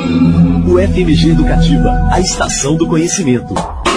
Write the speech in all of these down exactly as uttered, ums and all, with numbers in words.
O F M G Educativa, a estação do conhecimento.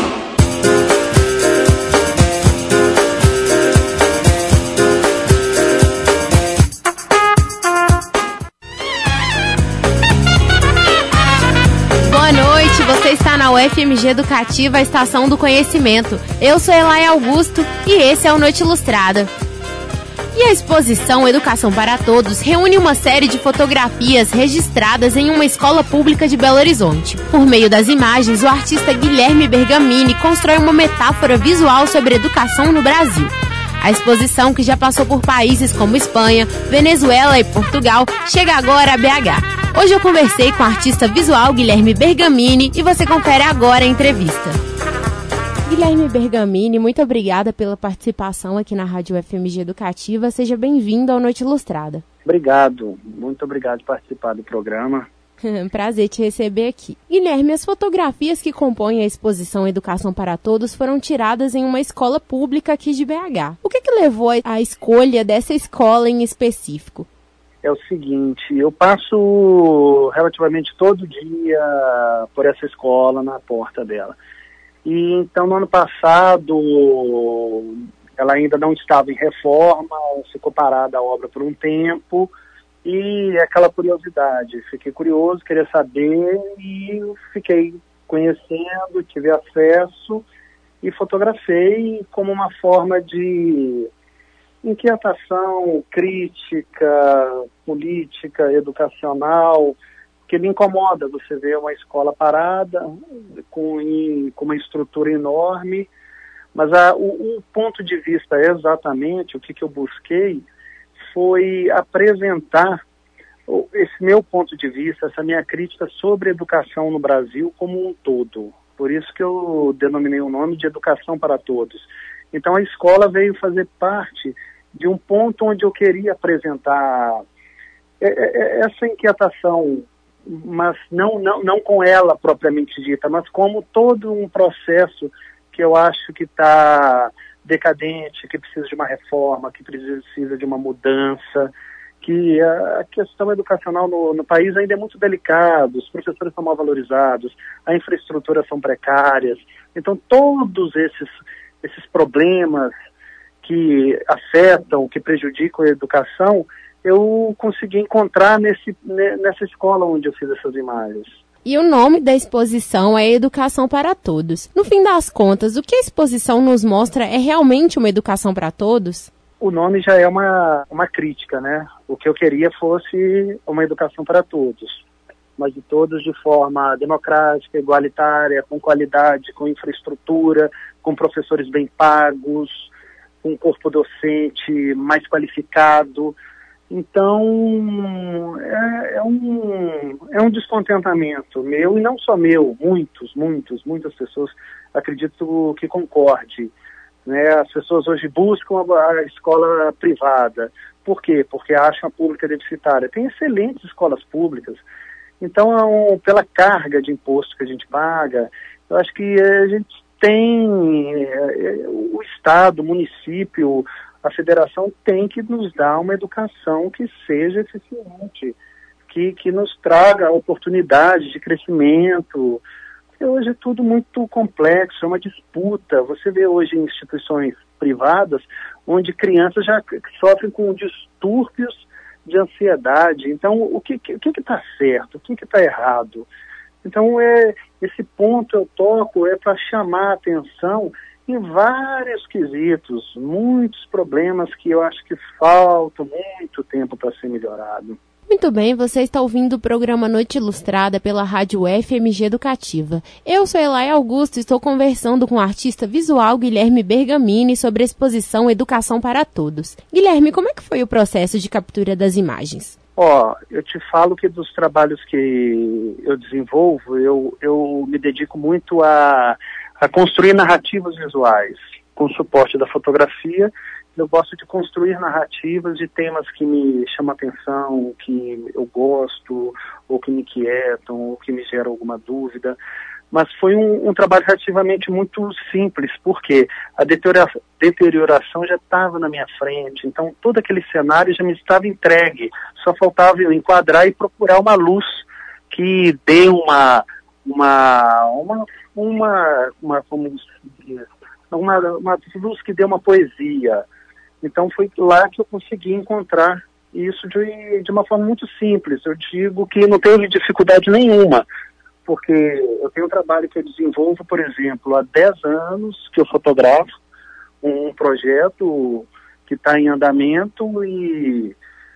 Boa noite, você está na U F M G Educativa, a estação do conhecimento. Eu sou Elaia Augusto e esse é o Noite Ilustrada. E a exposição Educação para Todos reúne uma série de fotografias registradas em uma escola pública de Belo Horizonte. Por meio das imagens, o artista Guilherme Bergamini constrói uma metáfora visual sobre educação no Brasil. A exposição, que já passou por países como Espanha, Venezuela e Portugal, chega agora a B H. Hoje eu conversei com o artista visual Guilherme Bergamini e você confere agora a entrevista. Guilherme Bergamini, muito obrigada pela participação aqui na Rádio F M G Educativa. Seja bem-vindo ao Noite Ilustrada. Obrigado, muito obrigado por participar do programa. Prazer te receber aqui. Guilherme, as fotografias que compõem a exposição Educação para Todos foram tiradas em uma escola pública aqui de B H. O que que levou à escolha dessa escola em específico? É o seguinte, eu passo relativamente todo dia por essa escola, na porta dela. E então, no ano passado, ela ainda não estava em reforma, ficou parada a obra por um tempo, e aquela curiosidade, fiquei curioso, queria saber, e fiquei conhecendo, tive acesso, e fotografei como uma forma de inquietação, crítica, política, educacional, que me incomoda você ver uma escola parada, com, em, com uma estrutura enorme, mas a, o, o ponto de vista exatamente, o que, que eu busquei, foi apresentar esse meu ponto de vista, essa minha crítica sobre a educação no Brasil como um todo. Por isso que eu denominei o nome de Educação para Todos. Então a escola veio fazer parte de um ponto onde eu queria apresentar essa inquietação, mas não, não, não com ela propriamente dita, mas como todo um processo que eu acho que está decadente, que precisa de uma reforma, que precisa de uma mudança, que a questão educacional no, no país ainda é muito delicada, os professores são mal valorizados, a infraestrutura são precárias, então todos esses, esses problemas que afetam, que prejudicam a educação, eu consegui encontrar nesse, nessa escola onde eu fiz essas imagens. E o nome da exposição é Educação para Todos. No fim das contas, o que a exposição nos mostra é realmente uma educação para todos? O nome já é uma, uma crítica, né? O que eu queria fosse uma educação para todos, mas de todos de forma democrática, igualitária, com qualidade, com infraestrutura, com professores bem pagos, com um corpo docente mais qualificado. Então, é, é, um, é um descontentamento meu, e não só meu, muitos, muitos, muitas pessoas, acredito que concorde. Né? As pessoas hoje buscam a, a escola privada. Por quê? Porque acham a pública deficitária. Tem excelentes escolas públicas. Então, pela carga de imposto que a gente paga, eu acho que a gente tem, é, o Estado, o município, a federação tem que nos dar uma educação que seja eficiente, que, que nos traga oportunidades de crescimento. Porque hoje é tudo muito complexo, é uma disputa. Você vê hoje em instituições privadas onde crianças já sofrem com distúrbios de ansiedade. Então, o que que que está certo? O que que está errado? Então, é, esse ponto eu toco é para chamar a atenção em vários quesitos, muitos problemas que eu acho que faltam muito tempo para ser melhorado. Muito bem, você está ouvindo o programa Noite Ilustrada pela Rádio F M G Educativa. Eu sou Elaia Augusto e estou conversando com o artista visual Guilherme Bergamini sobre a exposição Educação para Todos. Guilherme, como é que foi o processo de captura das imagens? Ó, oh, eu te falo que dos trabalhos que eu desenvolvo, eu, eu me dedico muito a... a construir narrativas visuais, com suporte da fotografia. Eu gosto de construir narrativas de temas que me chamam a atenção, que eu gosto, ou que me inquietam, ou que me geram alguma dúvida. Mas foi um, um trabalho relativamente muito simples, porque a deterioração, deterioração já estava na minha frente, então todo aquele cenário já me estava entregue, só faltava eu enquadrar e procurar uma luz que dê uma, uma, uma, uma, uma, como diz, uma, uma luz que dê uma poesia. Então foi lá que eu consegui encontrar isso de, de uma forma muito simples. Eu digo que não teve dificuldade nenhuma, porque eu tenho um trabalho que eu desenvolvo, por exemplo, há dez anos que eu fotografo um projeto que está em andamento e,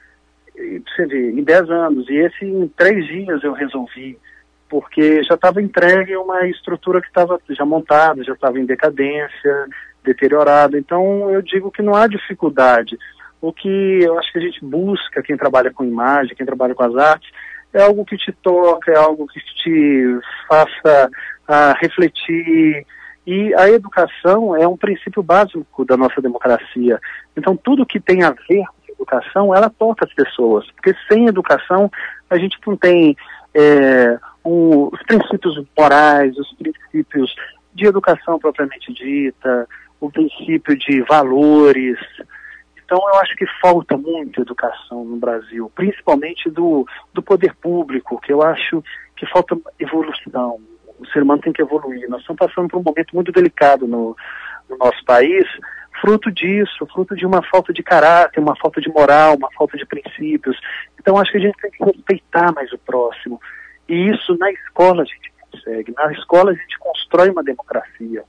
e você vê, em dez anos, e esse em três dias eu resolvi, porque já estava entregue uma estrutura que estava já montada, já estava em decadência, deteriorada. Então eu digo que não há dificuldade. O que eu acho que a gente busca, quem trabalha com imagem, quem trabalha com as artes, é algo que te toca, é algo que te faça uh, refletir. E a educação é um princípio básico da nossa democracia. Então tudo que tem a ver com educação, ela toca as pessoas. Porque sem educação a gente não tem é, um, os princípios morais, os princípios de educação propriamente dita, o princípio de valores. Então eu acho que falta muito educação no Brasil, principalmente do, do poder público, que eu acho que falta evolução. O ser humano tem que evoluir. Nós estamos passando por um momento muito delicado no, no nosso país, fruto disso, fruto de uma falta de caráter, uma falta de moral, uma falta de princípios. Então acho que a gente tem que respeitar mais o próximo. E isso na escola a gente consegue. Na escola a gente constrói uma democracia.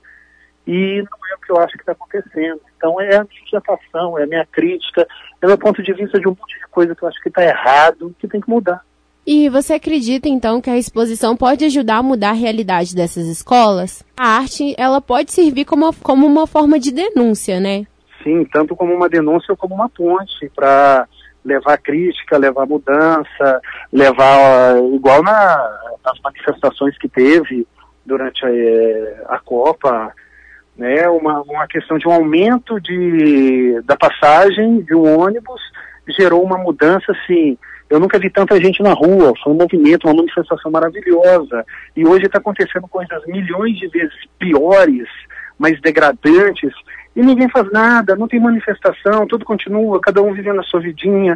E não é o que eu acho que está acontecendo. Então é a minha dissertação, é a minha crítica, é o meu ponto de vista de um monte de coisa que eu acho que está errado, que tem que mudar. E você acredita, então, que a exposição pode ajudar a mudar a realidade dessas escolas? A arte, ela pode servir como, como uma forma de denúncia, né? Sim, tanto como uma denúncia como uma ponte para levar crítica, levar mudança, levar, igual na, nas manifestações que teve durante a, a Copa, né, uma, uma questão de um aumento de, da passagem de um ônibus gerou uma mudança, assim, eu nunca vi tanta gente na rua, foi um movimento, uma manifestação maravilhosa, e hoje está acontecendo coisas milhões de vezes piores, mais degradantes, e ninguém faz nada, não tem manifestação, tudo continua, cada um vivendo a sua vidinha.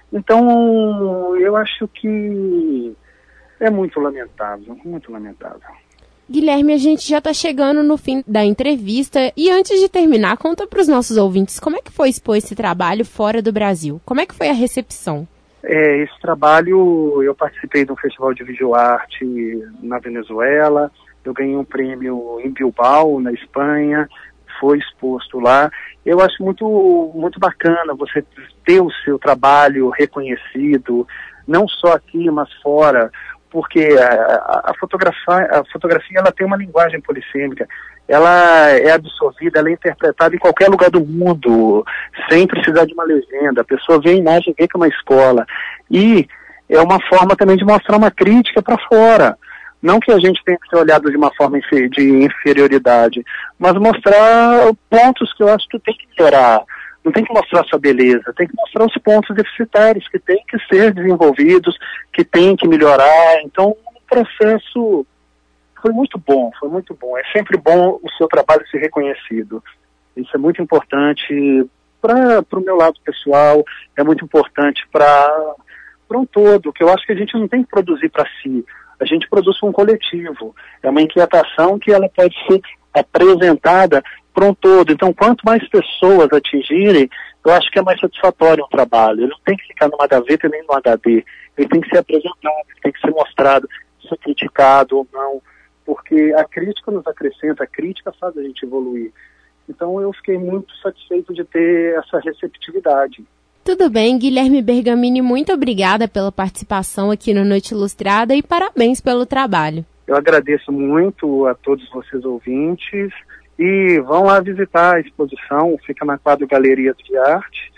Então eu acho que é muito lamentável, muito lamentável. Guilherme, a gente já está chegando no fim da entrevista e antes de terminar, conta para os nossos ouvintes como é que foi expor esse trabalho fora do Brasil? Como é que foi a recepção? É, esse trabalho, eu participei de um festival de videoarte na Venezuela, eu ganhei um prêmio em Bilbao, na Espanha, foi exposto lá. Eu acho muito, muito bacana você ter o seu trabalho reconhecido, não só aqui, mas fora, porque a, a, fotografia, a fotografia ela tem uma linguagem polissêmica, ela é absorvida, ela é interpretada em qualquer lugar do mundo, sem precisar de uma legenda. A pessoa vê a imagem, vê que é uma escola. E é uma forma também de mostrar uma crítica para fora. Não que a gente tenha que ser olhado de uma forma de inferioridade, mas mostrar pontos que eu acho que tem que melhorar. Não tem que mostrar sua beleza, tem que mostrar os pontos deficitários que tem que ser desenvolvidos, que tem que melhorar. Então, o processo foi muito bom, foi muito bom. É sempre bom o seu trabalho ser reconhecido. Isso é muito importante para o meu lado pessoal, é muito importante para um todo, que eu acho que a gente não tem que produzir para si, a gente produz para um coletivo. É uma inquietação que ela pode ser apresentada para um todo. Então, quanto mais pessoas atingirem, eu acho que é mais satisfatório o trabalho. Ele não tem que ficar numa gaveta nem no H D. Ele tem que ser apresentado, ele tem que ser mostrado, ser criticado ou não, porque a crítica nos acrescenta, a crítica faz a gente evoluir. Então, eu fiquei muito satisfeito de ter essa receptividade. Tudo bem, Guilherme Bergamini, muito obrigada pela participação aqui no Noite Ilustrada e parabéns pelo trabalho. Eu agradeço muito a todos vocês ouvintes e vão lá visitar a exposição, fica na Quadro Galeria de Arte,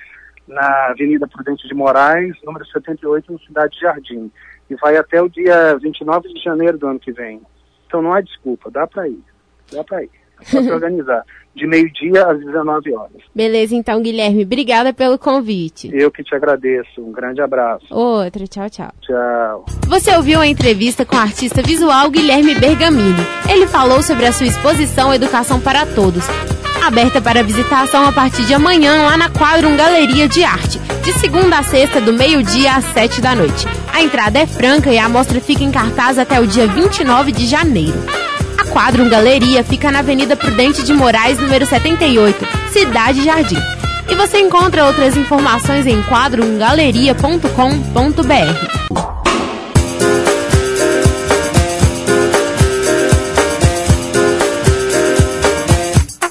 na Avenida Prudente de Moraes, número setenta e oito, no Cidade Jardim, e vai até o dia vinte e nove de janeiro do ano que vem. Então não há desculpa, dá para ir, dá para ir. É só se organizar, de meio-dia às dezenove horas. Beleza, então, Guilherme, obrigada pelo convite. Eu que te agradeço, um grande abraço. Outra, tchau, tchau. Tchau. Você ouviu a entrevista com o artista visual Guilherme Bergamini. Ele falou sobre a sua exposição Educação para Todos, aberta para visitação a partir de amanhã lá na Quadrum Galeria de Arte, de segunda a sexta, do meio-dia às sete da noite. A A entrada é franca e a mostra fica em cartaz até o dia vinte e nove de janeiro. A Quadrum Galeria fica na Avenida Prudente de Moraes, número setenta e oito, Cidade Jardim. E você encontra outras informações em quadrum galeria ponto com ponto b r.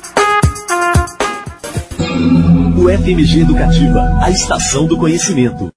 O F M G Educativa, a estação do conhecimento.